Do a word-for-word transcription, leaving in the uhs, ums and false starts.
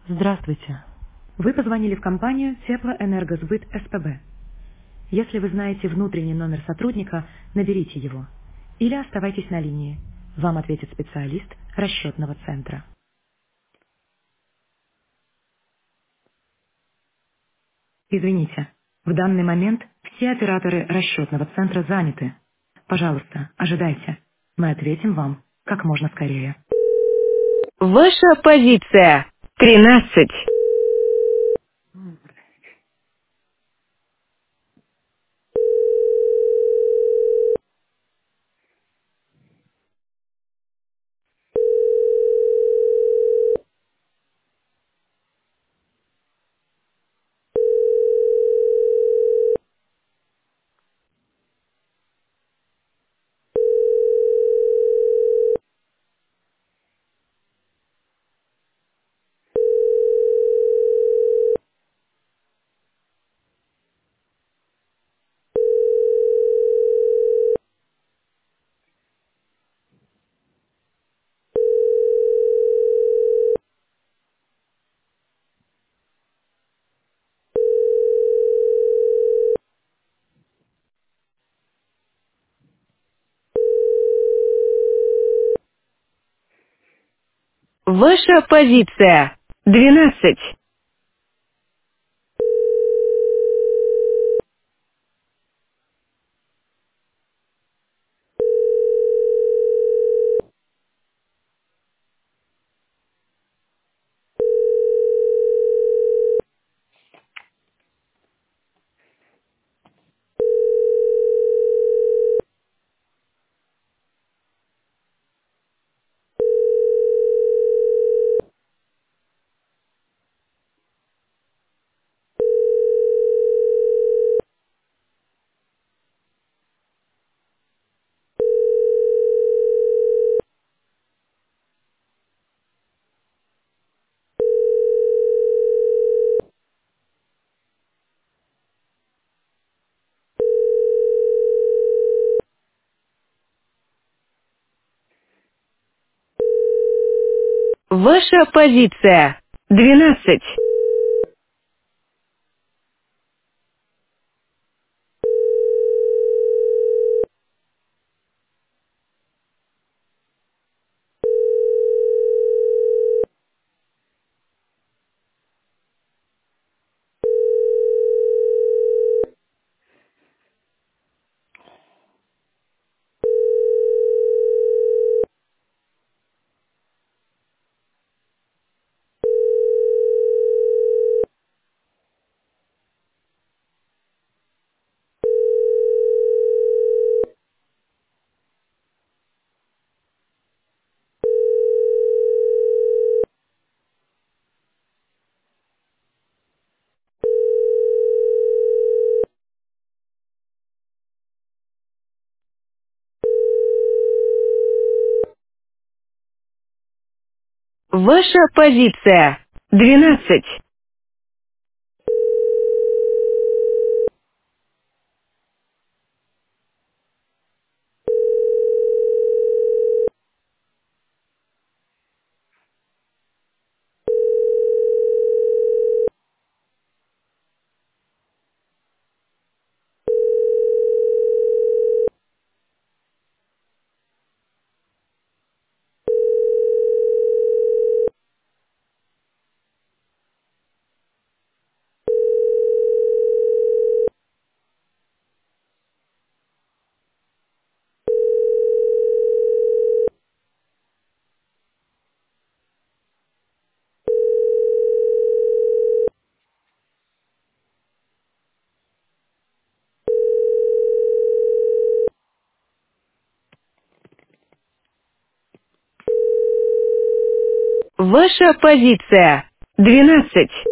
Здравствуйте. Вы позвонили в компанию Теплоэнергосбыт СПБ. Если вы знаете внутренний номер сотрудника, наберите его. Или оставайтесь на линии. Вам ответит специалист расчетного центра. Извините, в данный момент все операторы расчетного центра заняты. Пожалуйста, ожидайте. Мы ответим вам как можно скорее. Ваша позиция. Тринадцать. Ваша позиция. Двенадцать. Ваша позиция. Двенадцать. Ваша позиция. Двенадцать. Ваша позиция. Двенадцать.